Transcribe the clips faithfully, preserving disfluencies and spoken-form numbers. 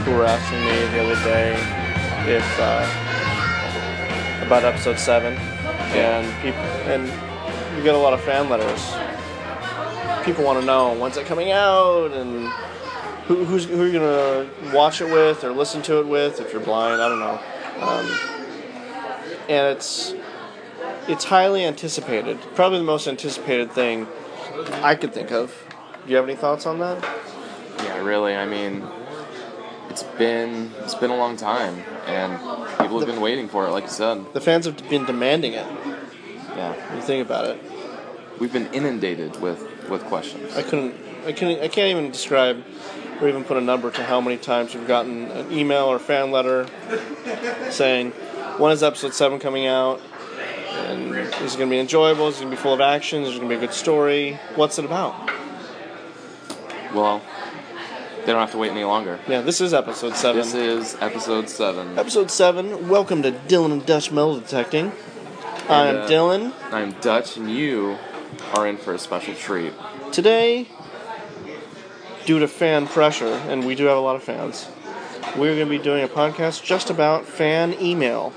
people were asking me the other day if uh, about episode seven, and people and we get a lot of fan letters. People want to know when's it coming out and who who's who you're gonna watch it with or listen to it with if you're blind. I don't know, um, and it's it's highly anticipated. Probably the most anticipated thing I could think of. Do you have any thoughts on that? Yeah, really. I mean, it's been it's been a long time, and people have been waiting for it, like you said. The fans have been demanding it. Yeah. When you think about it, we've been inundated with, with questions. I couldn't, I couldn't, I can't even describe or even put a number to how many times we've gotten an email or fan letter saying, "When is episode seven coming out? And is it going to be enjoyable? Is it going to be full of action? Is it going to be a good story? What's it about?" Well, they don't have to wait any longer. Yeah, this is episode seven. This is episode seven. Episode seven. Welcome to Dylan and Dutch Metal Detecting. I'm uh, Dylan. I'm Dutch, and you are in for a special treat. Today, due to fan pressure, and we do have a lot of fans, we're going to be doing a podcast just about fan email.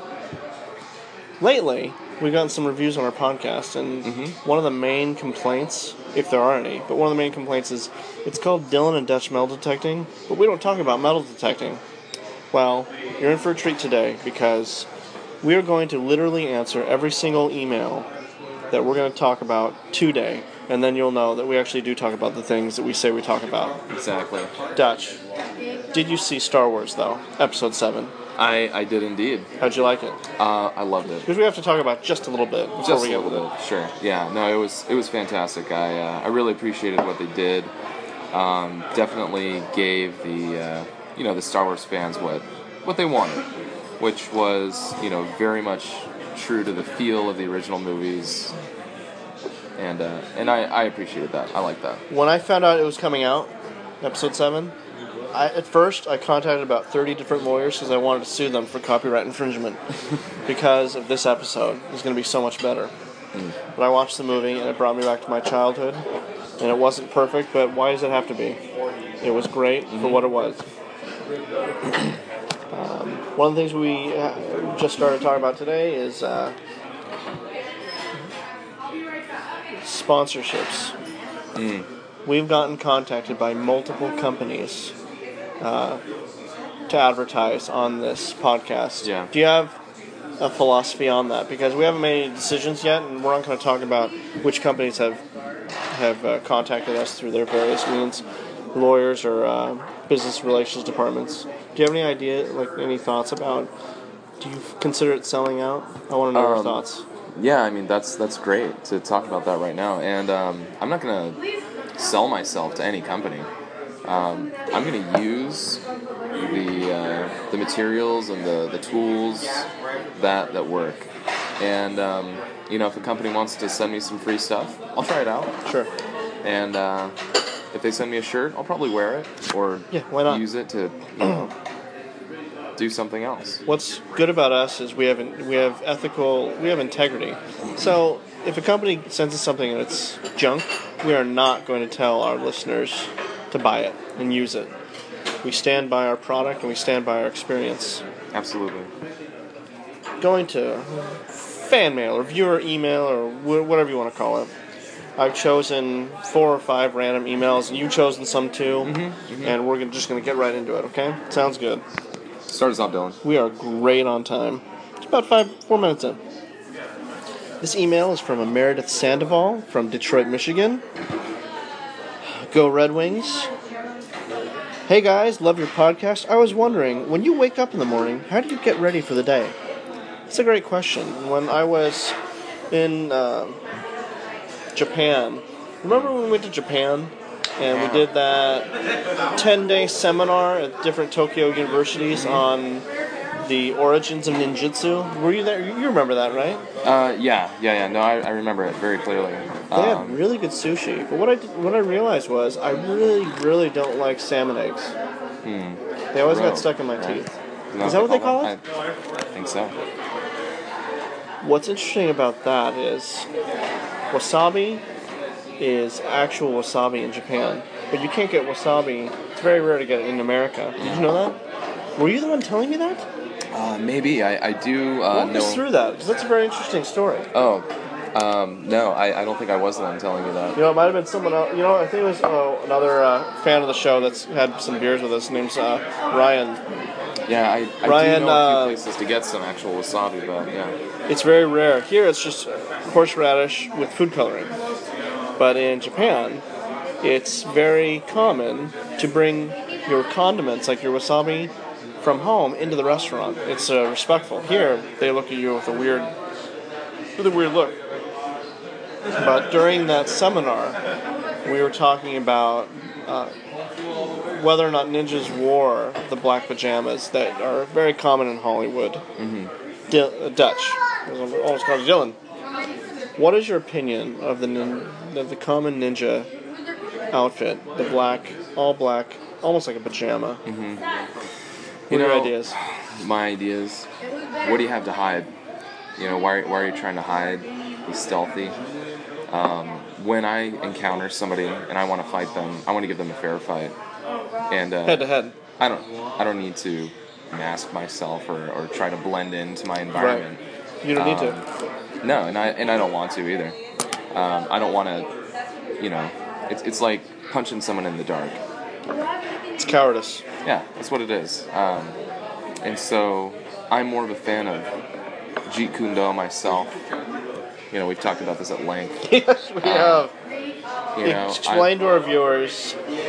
Lately, we've gotten some reviews on our podcast, and mm-hmm. one of the main complaints, if there are any, but one of the main complaints is it's called Dylan and Dutch Metal Detecting, but we don't talk about metal detecting. Well, you're in for a treat today because we are going to literally answer every single email that we're going to talk about today, and then you'll know that we actually do talk about the things that we say we talk about. Exactly. Dutch, did you see Star Wars, though? Episode seven. I, I did indeed. How'd you like it? Uh, I loved it. Because we have to talk about just a little bit before just we a get little bit, sure. Yeah, no, it was it was fantastic. I uh, I really appreciated what they did. Um, definitely gave the uh, you know the Star Wars fans what what they wanted, which was you know very much true to the feel of the original movies, and uh, and I, I appreciated that. I like that. When I found out it was coming out, episode seven, I, at first I contacted about thirty different lawyers because I wanted to sue them for copyright infringement because of this episode. It was going to be so much better. Mm. But I watched the movie and it brought me back to my childhood, and it wasn't perfect, but why does it have to be? It was great mm-hmm. for what it was. um, one of the things we uh, just started talking about today is uh, sponsorships. Mm. We've gotten contacted by multiple companies uh, to advertise on this podcast. Yeah. Do you have a philosophy on that? Because we haven't made any decisions yet, and we're not going to talk about which companies have have uh, contacted us through their various means, lawyers or uh, business relations departments. Do you have any idea, like any thoughts about? Do you consider it selling out? I want to know um, your thoughts. Yeah, I mean that's that's great to talk about that right now, and um, I'm not going to sell myself to any company. Um, I'm going to use the uh, the materials and the, the tools that that work. And, um, you know, if a company wants to send me some free stuff, I'll try it out. Sure. And uh, if they send me a shirt, I'll probably wear it or yeah, why not? use it to, you know, do something else. What's good about us is we have we have ethical, we have integrity. So if a company sends us something and it's junk, we are not going to tell our listeners to buy it and use it. We stand by our product and we stand by our experience. Absolutely. Going to fan mail or viewer email or whatever you want to call it. I've chosen four or five random emails, and you've chosen some too, mm-hmm, mm-hmm. and we're just going to get right into it, okay? Sounds good. Start us off, Dylan. We are great on time. It's about five, four minutes in. This email is from a Meredith Sandoval from Detroit, Michigan. Go Red Wings. Hey guys, love your podcast. I was wondering, when you wake up in the morning, how do you get ready for the day? It's a great question. When I was in uh, Japan, remember when we went to Japan and we did that ten-day seminar at different Tokyo universities mm-hmm. on the origins of ninjutsu? Were you there? You remember that, right? Uh, yeah, yeah, yeah. No, I, I remember it very clearly. They um, had really good sushi, but what I did, what I realized was I really, really don't like salmon eggs. Hmm. They always Bro, got stuck in my right? teeth. No, Is that what they call it? it? I, I think so. What's interesting about that is wasabi is actual wasabi in Japan, but you can't get wasabi. It's very rare to get it in America. Did you know that? Were you the one telling me that? Uh, maybe I, I do uh, Walk know. us through that, because that's a very interesting story. Oh, um, no, I, I don't think I was the one telling you that. You know, it might have been someone else. You know, I think it was uh, another uh, fan of the show that's had some beers with us. His name's uh, Ryan. Yeah, I, I Ryan, do know a few uh, places to get some actual wasabi, but yeah. It's very rare. Here, it's just horseradish with food coloring. But in Japan, it's very common to bring your condiments, like your wasabi, from home into the restaurant. It's uh, respectful. Here, they look at you with a weird, with a weird look. But during that seminar, we were talking about uh, whether or not ninjas wore the black pajamas that are very common in Hollywood. Mm-hmm. Dil- uh, Dutch. I was almost called Dylan. What is your opinion of the nin- of the common ninja outfit, the black, all black, almost like a pajama? Mm-hmm. What You are your know, ideas? My ideas. What do you have to hide? You know, why, why are you trying to hide? Be stealthy. Um, when I encounter somebody and I want to fight them, I want to give them a fair fight. And uh, Head to head. I don't. I don't need to mask myself or, or try to blend into my environment. Right. You don't need um, to. No, and I and I don't want to either. Um, I don't want to. You know, it's it's like punching someone in the dark. It's cowardice. Yeah, that's what it is. Um, and so I'm more of a fan of Jeet Kune Do myself. You know, we've talked about this at length. Yes, we Um, have. You know, Explain to our viewers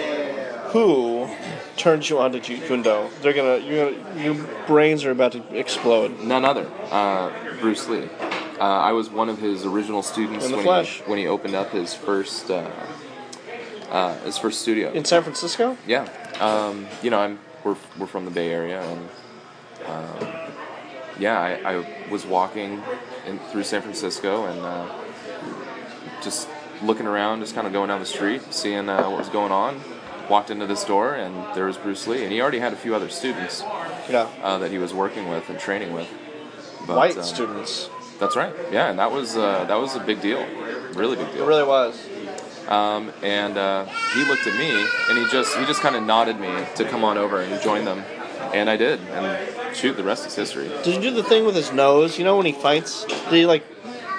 who turns you on to Jeet Kune Do. They're gonna, you're gonna, your brains are about to explode. None other. Uh, Bruce Lee. Uh, I was one of his original students In the when flesh. he when he opened up his first uh, uh, his first studio. In San Francisco? Yeah. Um, you know, I'm we're we're from the Bay Area, and um, yeah, I, I was walking in, through San Francisco and uh, just looking around, just kind of going down the street, seeing uh, what was going on. Walked into this door, and there was Bruce Lee, and he already had a few other students Yeah. uh, that he was working with and training with. But, White um, students. That's right. Yeah, and that was uh, that was a big deal, really big It deal. really was. Um, and uh, he looked at me, and he just he just kind of nodded me to come on over and join them, and I did. And shoot, the rest is history. Did you do the thing with his nose? You know when he fights? Did he like,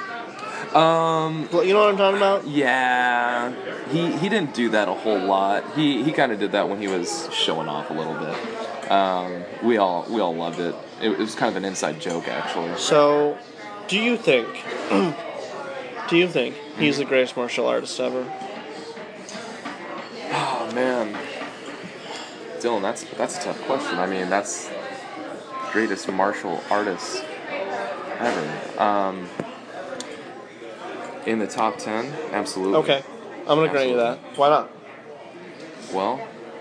Um, you know what I'm talking about? yeah, he he didn't do that a whole lot. He he kind of did that when he was showing off a little bit. Um, we all we all loved it. It, it was kind of an inside joke, actually. So, do you think, do you think he's the greatest martial artist ever? Oh man, Dylan, that's that's a tough question. I mean, that's greatest martial artist ever. Um, in the top ten, absolutely. Okay, I'm gonna grant you that. Why not? Well,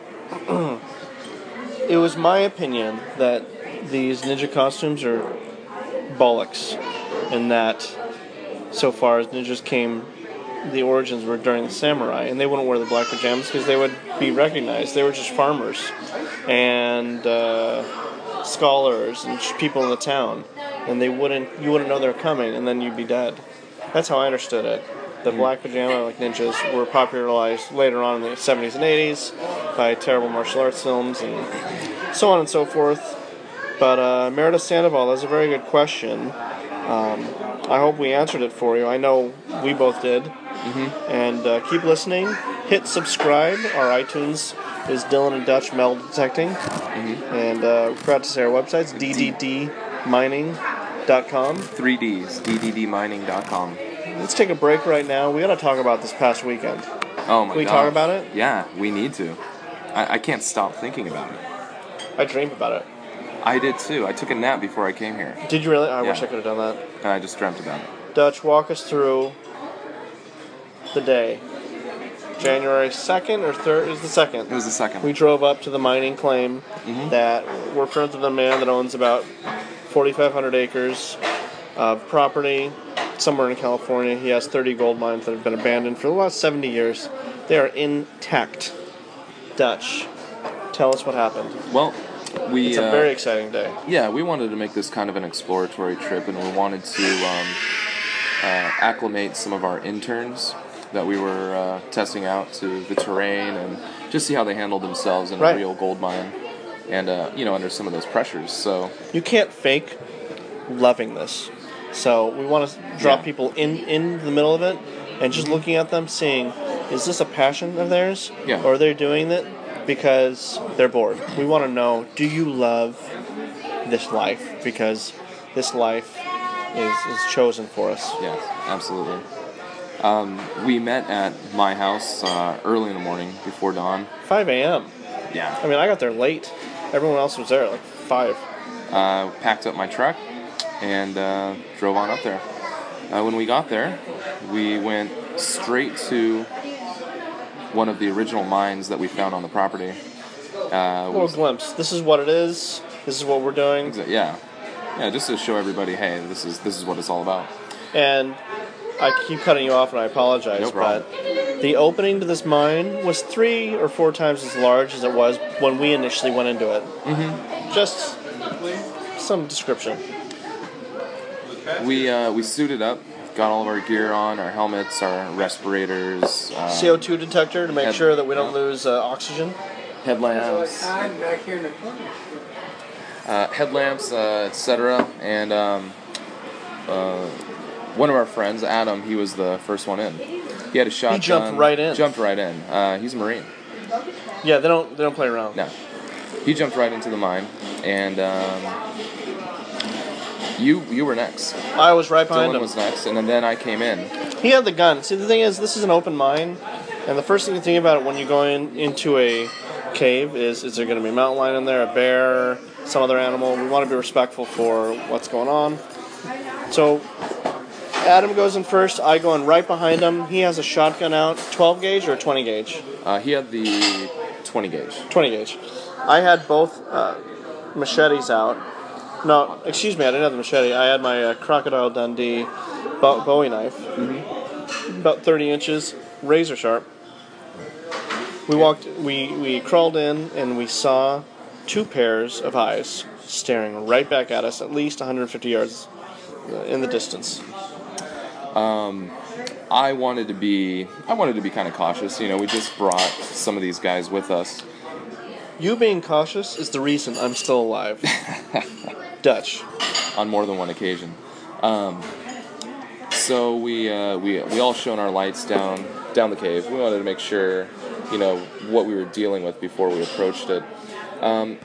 It was my opinion that these ninja costumes are bollocks, and that so far as ninjas came, the origins were during the samurai, and they wouldn't wear the black pajamas because they would be recognized. They were just farmers and uh, scholars and just people in the town, and they wouldn't you wouldn't know they're coming, and then you'd be dead. That's how I understood it. The black pajama, like ninjas, were popularized later on in the seventies and eighties by terrible martial arts films and so on and so forth. But uh, Meredith Sandoval, that's a very good question. Um, I hope we answered it for you. I know we both did. mm-hmm. And uh, keep listening. Hit subscribe. Our iTunes is Dylan and Dutch Metal Detecting. Mm-hmm. And uh, we're proud to say our website's d d d mining dot com. Three Ds, d d d mining dot com. Let's take a break right now. We got to talk about this past weekend. Oh my god. Can we talk about it? Yeah, we need to. I, I can't stop thinking about it. I dreamed about it. I did too. I took a nap before I came here, Did you really? I Yeah. wish I could have done that. and I just dreamt about it. Dutch, walk us through the day. January second or third? It was the second. It was the second. We drove up to the mining claim Mhm. that we're friends with a man that owns about forty-five hundred acres of property somewhere in California. He has thirty gold mines that have been abandoned for the last seventy years. They are intact. Dutch, tell us what happened. Well, we It's a uh, very exciting day. yeah, we wanted to make this kind of an exploratory trip, and we wanted to um, uh, acclimate some of our interns that we were uh, testing out to the terrain and just see how they handled themselves in Right. a real gold mine. and uh, you know, under some of those pressures. So You can't fake loving this. So we want to drop Yeah. people in, in the middle of it and just looking at them, seeing, is this a passion of theirs? Yeah. Or are they doing it because they're bored? We want to know, do you love this life? Because this life is, is chosen for us. yeah, absolutely. Um, we met at my house uh, early in the morning before dawn. five a.m. Yeah. I mean, I got there late. Everyone else was there at like five. Uh, packed up my truck and uh, drove on up there. Uh, when we got there, we went straight to one of the original mines that we found on the property. Uh, A little was- glimpse. This is what it is. This is what we're doing. exa- yeah, yeah, just to show everybody, hey, this is this is what it's all about. And I keep cutting you off, and I apologize, No problem. but the opening to this mine was three or four times as large as it was when we initially went into it. Mm-hmm. Just some description. We uh, we suited up, got all of our gear on, our helmets, our respirators, uh, C O two detector to make Head- sure that we don't lose uh, oxygen. headlamps, I'm back here in the corner. uh, headlamps, uh, et cetera. And um, uh, one of our friends, Adam, he was the first one in. He had a shotgun. jumped right in. Jumped right in. Uh, he's a Marine. Yeah, they don't they don't play around. No, he jumped right into the mine, and um, you you were next. I was right behind Dylan him. was next, and then, then I came in. He had the gun. See, the thing is, this is an open mine, and the first thing you think about when you go in, into a cave is, is there going to be a mountain lion in there, a bear, some other animal? We want to be respectful for what's going on. So, Adam goes in first. I go in right behind him. He has a shotgun out, twelve gauge or twenty gauge? Uh, he had the twenty gauge. twenty gauge. I had both uh, machetes out. No, excuse me, I didn't have the machete. I had my uh, Crocodile Dundee Bo- Bowie knife. Mm-hmm. About thirty inches, razor sharp. We walked, we, we crawled in and we saw two pairs of eyes staring right back at us, at least one hundred fifty yards uh, in the distance. I wanted to be I wanted to be kind of cautious. You know, we just brought some of these guys with us. You being cautious is the reason I'm still alive. Dutch. On more than one occasion. Um, so we uh, we we all shone our lights down down the cave. We wanted to make sure, you know, what we were dealing with before we approached it. Um,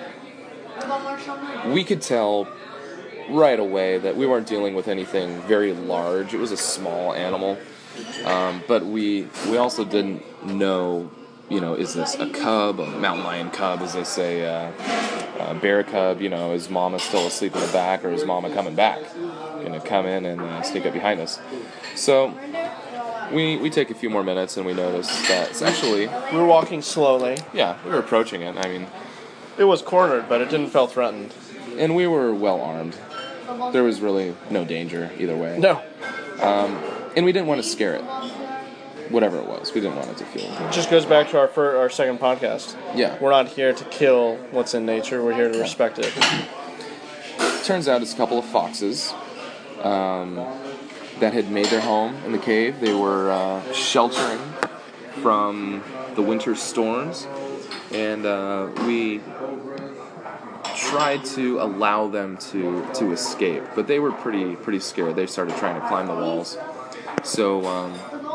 we could tell right away that we weren't dealing with anything very large. It was a small animal, um, but we we also didn't know, you know, is this a cub, a mountain lion cub, as they say, uh, a bear cub? You know, is mama still asleep in the back, or is mama coming back? Gonna come in and uh, sneak up behind us. So we we take a few more minutes and we notice that it's actually, We were walking slowly. yeah, we were approaching it. I mean, It was cornered, but it didn't feel threatened. and we were well armed. There was really no danger either way. No. And we didn't want to scare it. Whatever it was, we didn't want it to feel. It just goes back to our fir- our second podcast. Yeah. We're not here to kill what's in nature. We're here to respect it. Turns out it's a couple of foxes um, that had made their home in the cave. They were uh, sheltering from the winter storms, and uh, we tried to allow them to, to escape, but they were pretty pretty scared. They started trying to climb the walls. So um,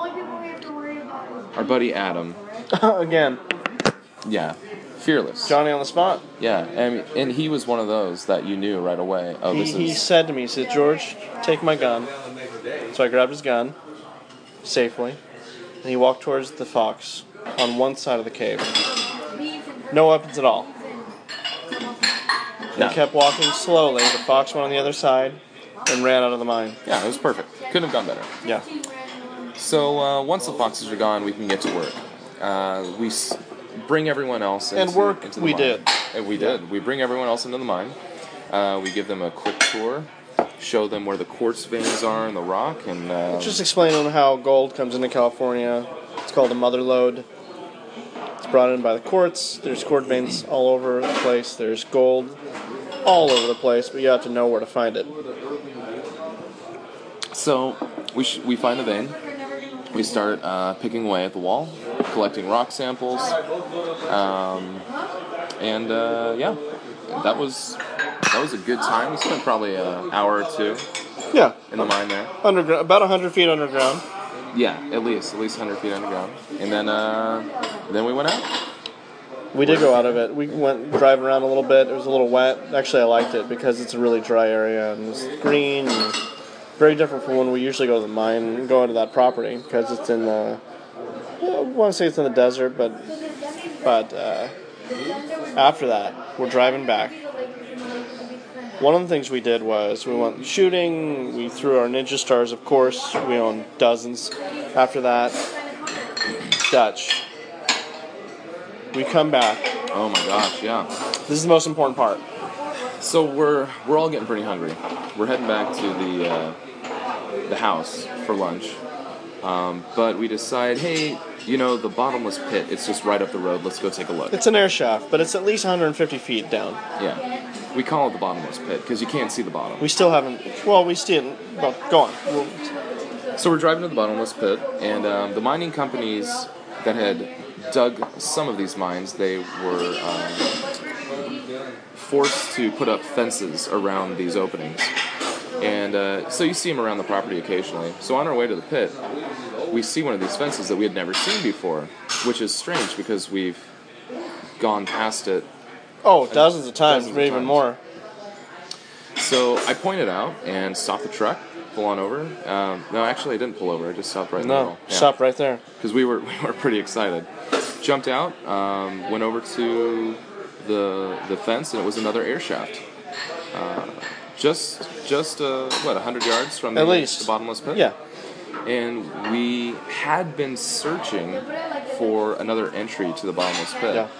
our buddy Adam, Again, yeah, fearless. Johnny on the spot. Yeah, and, and he was one of those that you knew right away. Oh, He, this he is said to me, he said, George, take my gun. So I grabbed his gun, safely, and he walked towards the fox on one side of the cave. No weapons at all. No. He kept walking slowly. The fox went on the other side and ran out of the mine. yeah, it was perfect. Couldn't have gone better. Yeah. So uh, once the foxes are gone, we can get to work. Uh, we s- bring everyone else into, And work into the we mine. did. And we did. We bring everyone else into the mine. Uh, we give them a quick tour, show them where the quartz veins are in the rock, and uh, Just explaining how gold comes into California. It's called a mother lode. It's brought in by the quartz. There's quartz veins all over the place. There's gold all over the place, but you have to know where to find it. so we sh- we find the vein. We start uh, picking away at the wall, collecting rock samples, um, and uh, yeah, that was that was a good time. We spent probably an hour or two Yeah. in the mine there. Underground, about one hundred feet underground. Yeah, at least at least one hundred feet underground, and then uh, then we went out. We did go out of it. We went driving around a little bit. It was a little wet. Actually, I liked it because it's a really dry area and it's green and very different from when we usually go to the mine and go into that property because it's in the. I want to say it's in the desert, but but uh, after that, we're driving back. One of the things we did was we went shooting. We threw our Ninja Stars, of course. We owned dozens. After that, Dutch. We come back. Oh my gosh, yeah. This is the most important part. So we're we're all getting pretty hungry. We're heading back to the uh, the house for lunch, um, but we decide, hey, you know, the bottomless pit. It's just right up the road. Let's go take a look. It's an air shaft, but it's at least one hundred fifty feet down. Yeah, we call it the bottomless pit because you can't see the bottom. We still haven't. Well, we still. Well, go on. We'll, So we're driving to the bottomless pit, and um, the mining companies that had dug some of these mines, they were um, forced to put up fences around these openings. And uh, so you see them around the property occasionally. So on our way to the pit, we see one of these fences that we had never seen before, which is strange because we've gone past it. oh, dozens of times, Dozens of maybe even times. more. So I pointed out and stopped the truck, pull on over. Um, no, actually I didn't pull over. I just stopped right in the No, middle. Yeah. stop right there. Because we were we were pretty excited. Jumped out, um, went over to the the fence, and it was another air shaft. Uh, just just uh, what, a hundred yards from the, At least. the bottomless pit. Yeah. And we had been searching for another entry to the bottomless pit. Yeah.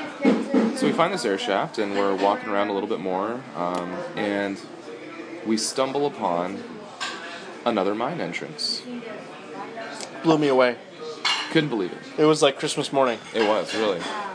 So we find this air shaft, and we're walking around a little bit more, um, and we stumble upon another mine entrance. Blew me away. Couldn't believe it. It was like Christmas morning. It was, really.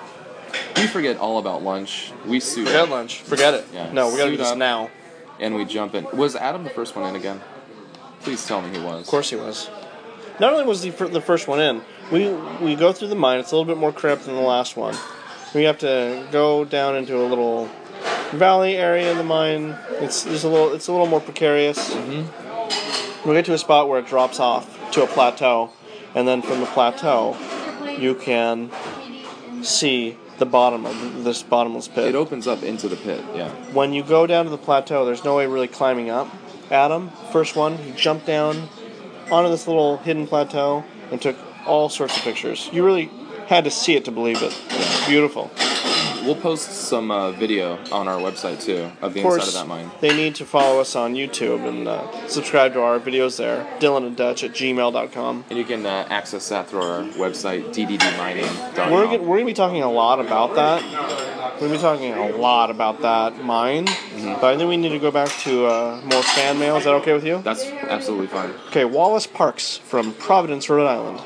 We forget all about lunch. We suit Forget up, lunch. Forget it. Yeah. No, we gotta do Suit this up. now. and we jump in. Was Adam the first one in again? Please tell me he was. Of course he was. Not only was he fir- the first one in, we we go through the mine. It's a little bit more cramped than the last one. We have to go down into a little valley area in the mine. It's there's a little it's a little more precarious. Mm-hmm. We get to a spot where it drops off to a plateau, and then from the plateau, you can see the bottom of this bottomless pit. It opens up into the pit, yeah. When you go down to the plateau, there's no way really climbing up. Adam, first one, he jumped down onto this little hidden plateau and took all sorts of pictures. You really had to see it to believe it. Beautiful. We'll post some uh, video on our website, too, of the Of course, inside of that mine. they need to follow us on YouTube and uh, subscribe to our videos there. Dylan and Dutch at gmail dot com. And you can uh, access that through our website, d d d mining dot com. We're gonna, we're going to be talking a lot about that. We're going to be talking a lot about that mine. Mm-hmm. But I think we need to go back to uh, more fan mail. Is that okay with you? That's absolutely fine. Okay, Wallace Parks from Providence, Rhode Island.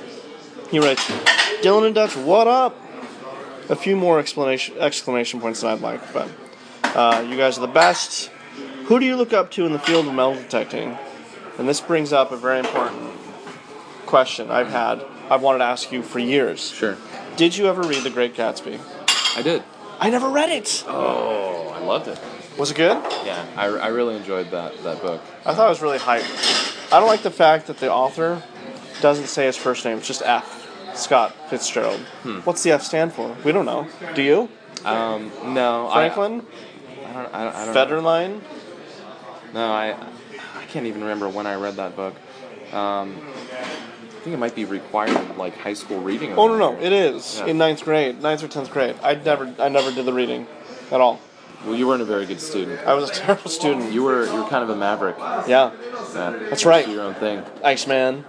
He writes, Dylan and Dutch, what up? A few more explanation exclamation points than I'd like, but uh, you guys are the best. Who do you look up to in the field of metal detecting? And this brings up a very important question I've had, I've wanted to ask you for years. Sure. Did you ever read The Great Gatsby? I did. I never read it. Oh, I loved it. Was it good? Yeah, I, I really enjoyed that, that book. I thought it was really hyped. I don't like the fact that the author doesn't say his first name, it's just F. Scott Fitzgerald. Hmm. What's the F stand for? We don't know. Do you? Um, no. Franklin? I, I don't, I don't, I don't Federline? know. No, I I can't even remember when I read that book. Um, I think it might be required, like, high school reading. Oh, no, no. It is. Yeah. In ninth grade. Ninth or tenth grade. I never I never did the reading at all. Well, you weren't a very good student. I was a terrible student. You were you were kind of a maverick. Yeah. Yeah. That's right. Do your own thing. Iceman.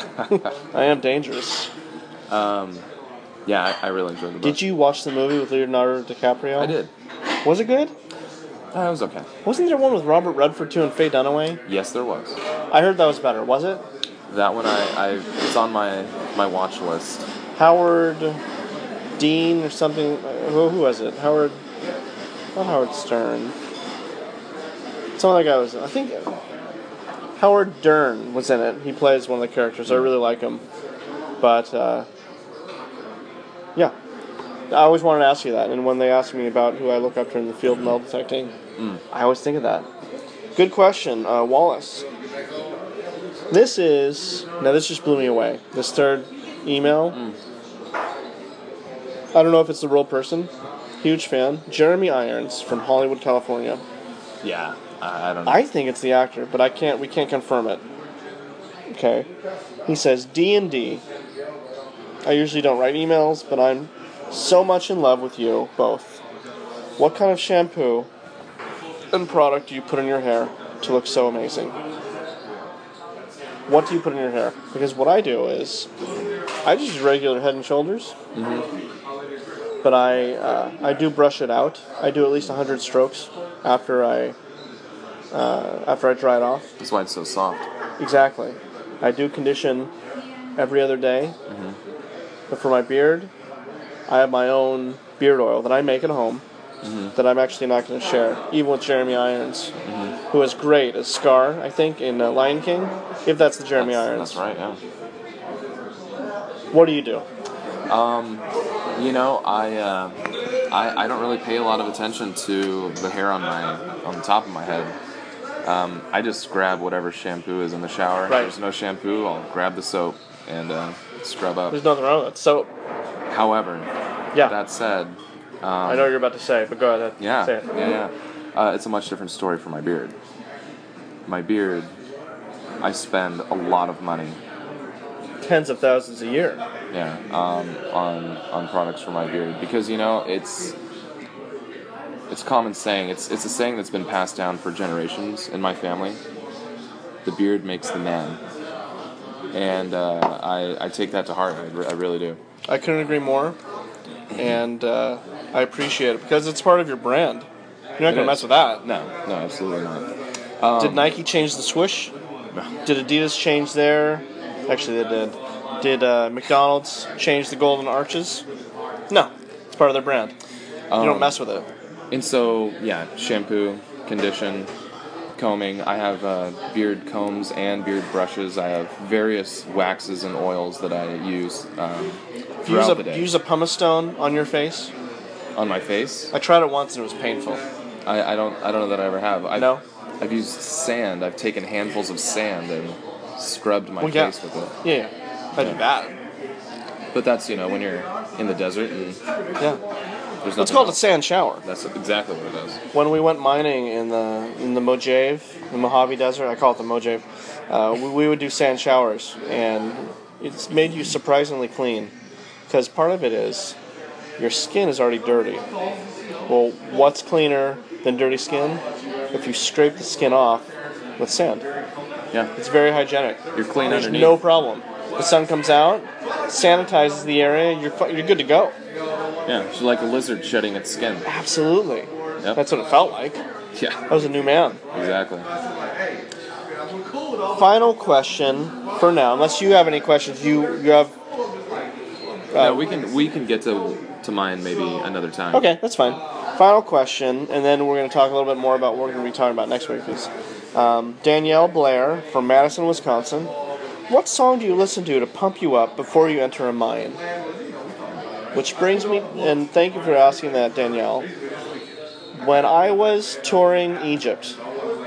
I am dangerous. Um, yeah, I, I really enjoyed the book. Did you watch the movie with Leonardo DiCaprio? I did. Was it good? Uh, it was okay. Wasn't there one with Robert Redford too and Faye Dunaway? Yes, there was. I heard that was better. Was it? That one, I, I it's on my, my watch list. Howard Dean or something. Who, who was it? Howard. Not Howard Stern. Some other guy was. I think Howard Dern was in it. He plays one of the characters. I really like him. But uh, yeah, I always wanted to ask you that, and when they ask me about who I look up to in the field of metal detecting, Mm. I always think of that. Good question, uh, Wallace. This is now. This just blew me away. This third email. Mm. I don't know if it's the real person. Huge fan. Jeremy Irons from Hollywood, California. Yeah, I, I don't know. I think it's the actor, but I can't. We can't confirm it. Okay. He says D and D. I usually don't write emails, but I'm so much in love with you both. What kind of shampoo and product do you put in your hair to look so amazing? What do you put in your hair? Because what I do is, I just use regular Head and Shoulders, Mm-hmm. but I uh, I do brush it out. I do at least one hundred strokes after I uh, after I dry it off. That's why it's so soft. Exactly. I do condition every other day. Mm-hmm. But for my beard, I have my own beard oil that I make at home Mm-hmm. that I'm actually not going to share, even with Jeremy Irons, Mm-hmm. who is great as Scar, I think, in uh, Lion King, if that's the Jeremy That's, Irons. that's right, yeah. What do you do? Um, you know, I, uh, I I don't really pay a lot of attention to the hair on my on the top of my head. Um, I just grab whatever shampoo is in the shower. If Right. there's no shampoo, I'll grab the soap and uh, scrub up. There's nothing wrong with it. So, However, yeah, that said, um, I know what you're about to say, but go ahead. yeah, Say it. yeah, yeah. Uh, it's a much different story for my beard. My beard, I spend a lot of money, Tens of thousands a year. yeah, um, on on products for my beard because you know it's it's common saying. It's it's a saying that's been passed down for generations in my family. The beard makes the man, and uh, I I take that to heart. I, re- I really do. I couldn't agree more, and uh, I appreciate it because it's part of your brand. You're not It going to is. mess with that. No, no, absolutely not. Um, Did Nike change the swoosh? No. Did Adidas change their... Actually, they did. Did uh, McDonald's change the golden arches? No. It's part of their brand. You don't Um, mess with it. And so, yeah, shampoo, condition, combing. I have uh, beard combs and beard brushes. I have various waxes and oils that I use um, Use throughout a, the day. use a pumice stone on your face. On my face, I tried it once and it was painful. I, I don't I don't know that I ever have. I've, No? I've used sand. I've taken handfuls of sand and scrubbed my Well, yeah. face with it. Yeah, yeah. I do Yeah. that. But that's, you know, when you're in the desert and Yeah. there's nothing It's called a else. sand shower. That's exactly what it is. When we went mining in the in the Mojave, the Mojave Desert, I call it the Mojave, uh, we, we would do sand showers, and it's made you surprisingly clean. Because part of it is your skin is already dirty. Well, what's cleaner than dirty skin? If you scrape the skin off with sand. Yeah, It's very hygienic. you're clean There's underneath. no problem. The sun comes out, sanitizes the area, you're fu- you're good to go. Yeah, it's like a lizard shedding its skin. Absolutely. Yep. That's what it felt like. Yeah, I was a new man. exactly. Final question for now, unless you have any questions. You you have. Uh, Yeah, we can we can get to to mine maybe another time. Okay, that's fine. Final question, and then we're going to talk a little bit more about what we're going to be talking about next week. Is um, Danielle Blair from Madison, Wisconsin. What song do you listen to to pump you up before you enter a mine? Which brings me, and thank you for asking that, Danielle. When I was touring Egypt,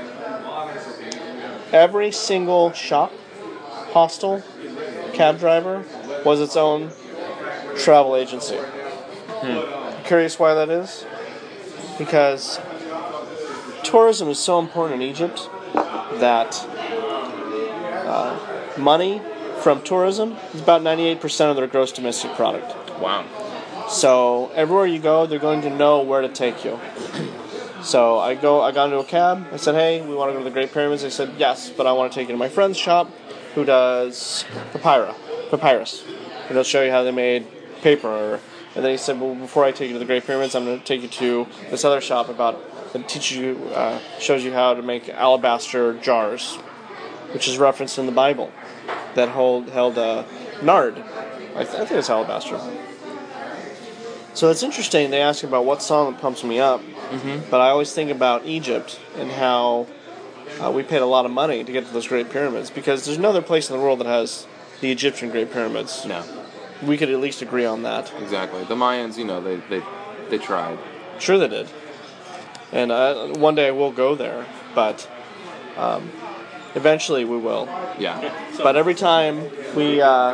every single shop, hostel, cab driver was its own travel agency. Hmm. Curious why that is? Because tourism is so important in Egypt that uh, money from tourism is about ninety-eight percent of their gross domestic product. Wow. So everywhere you go, they're going to know where to take you. So I go, I got into a cab. I said, "Hey, we want to go to the Great Pyramids." They said, "Yes, but I want to take you to my friend's shop, who does papyrus, papyrus, and they'll show you how they made paper." And then he said, "Well, before I take you to the Great Pyramids, I'm going to take you to this other shop about that teaches you, uh, shows you how to make alabaster jars, which is referenced in the Bible, that hold held uh, nard. I, th- I think it's alabaster." So it's interesting. They ask about what song that pumps me up, Mm-hmm. but I always think about Egypt and how uh, we paid a lot of money to get to those Great Pyramids, because there's no other place in the world that has the Egyptian Great Pyramids. No. we could at least agree on that. Exactly. The Mayans, you know, they they, they tried. Sure they did. And uh, one day we'll go there, but um, eventually we will. Yeah. But every time we, uh,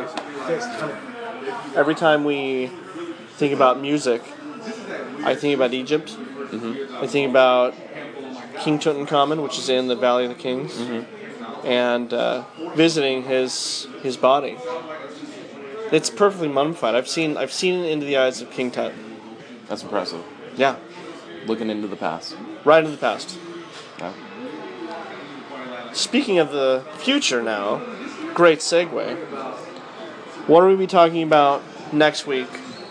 every time we think about music, I think about Egypt. Mm-hmm. I think about King Tutankhamun, which is in the Valley of the Kings, Mm-hmm. and uh, visiting his his body. It's perfectly mummified. I've seen I've seen into the eyes of King Tut. That's impressive. Yeah, Looking into the past. right in the past. Yeah. Speaking of the future now, great segue. What are we be talking about next week?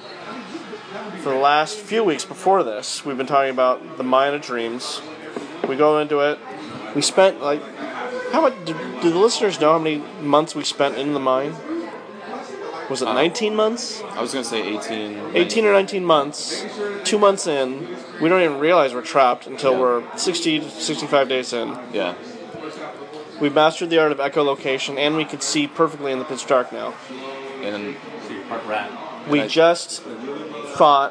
For the last few weeks before this, we've been talking about the Mine of Dreams. We go into it. We spent, like, how much, do, do the listeners know how many months we spent in the mine? Was it Uh, nineteen months? I was going to say eighteen. eighteen or nineteen months. Two months in, we don't even realize we're trapped until Yeah. we're sixty to sixty-five days in. Yeah. We've mastered the art of echolocation, and we can see perfectly in the pitch dark now. And We I- just fought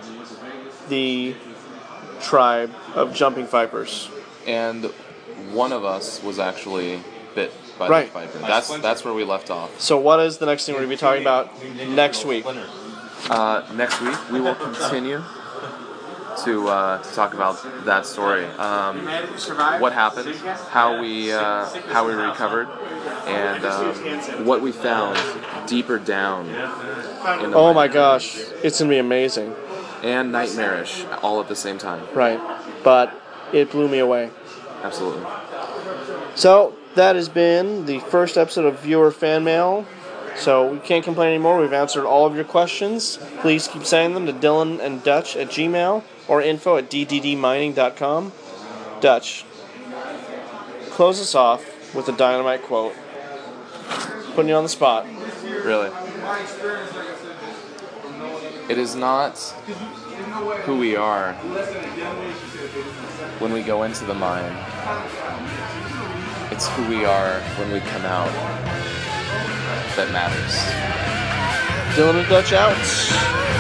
the tribe of jumping vipers. and one of us was actually bit by Right. the viper. That's that's where we left off. So what is the next thing we're going to be talking about next week? Uh, next week we will continue to uh, to talk about that story. Um, what happened, how we uh, how we recovered, and um, what we found deeper down in the Oh mine. my gosh, it's going to be amazing. And nightmarish all at the same time. Right. But it blew me away. Absolutely. So that has been the first episode of Viewer Fan Mail. So we can't complain anymore. We've answered all of your questions. Please keep sending them to Dylan and Dutch at Gmail or info at d d d mining dot com. Dutch, close us off with a dynamite quote. Putting you on the spot. Really. It is not who we are when we go into the mine. It's who we are when we come out that matters. Dylan and Dutch out.